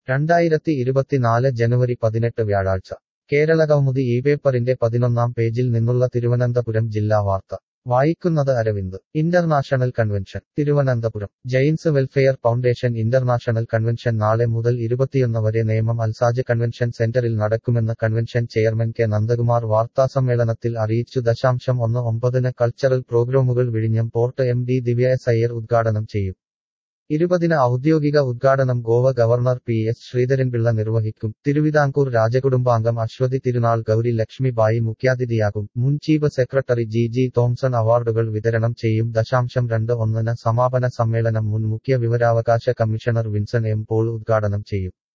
2024 ജനുവരി 18 വ്യാഴാഴ്ച കേരളകൗമുദി ഇപേപ്പറിന്റെ 11-ാം പേജിൽ നിന്നുള്ള തിരുവനന്തപുരം ജില്ലാ വാർത്ത വായിക്കുന്നത് Aravind. International convention Thiruvananthapuram. Jains welfare foundation international convention നാളെ മുതൽ 21 വരെ നേമം അൽസാജ് കൺവെൻഷൻ സെന്ററിൽ നടക്കുമെന്ന് കൺവെൻഷൻ ചെയർമാൻ കെ നന്ദകുമാർ വാർത്താസമ്മേളനത്തിൽ അറിയിച്ചു. 19:00 കൾച്ചറൽ പ്രോഗ്രാമുകൾ വിഴിഞ്ഞം port M D Divya S Iyer ഉദ്ഘാടനം ചെയ്യും. 20 ഔദ്യോഗിക ഉദ്ഘാടനം Goa governor P S Sreedharan Pillai നിർവഹിക്കും. തിരുവിതാംകൂർ രാജകുടുംബാംഗം അശ്വതി തിരുനാൾ ഗൗരി ലക്ഷ്മി ബായി മുഖ്യാതിഥിയാകും. മുൻ ചീഫ് സെക്രട്ടറി ജി തോംസൺ അവാർഡുകൾ വിതരണം ചെയ്യും. 21 സമാപന സമ്മേളനം മുൻ മുഖ്യ വിവരാവകാശ കമ്മീഷണർ വിൻസൻ എം പോൾ ഉദ്ഘാടനം ചെയ്യും.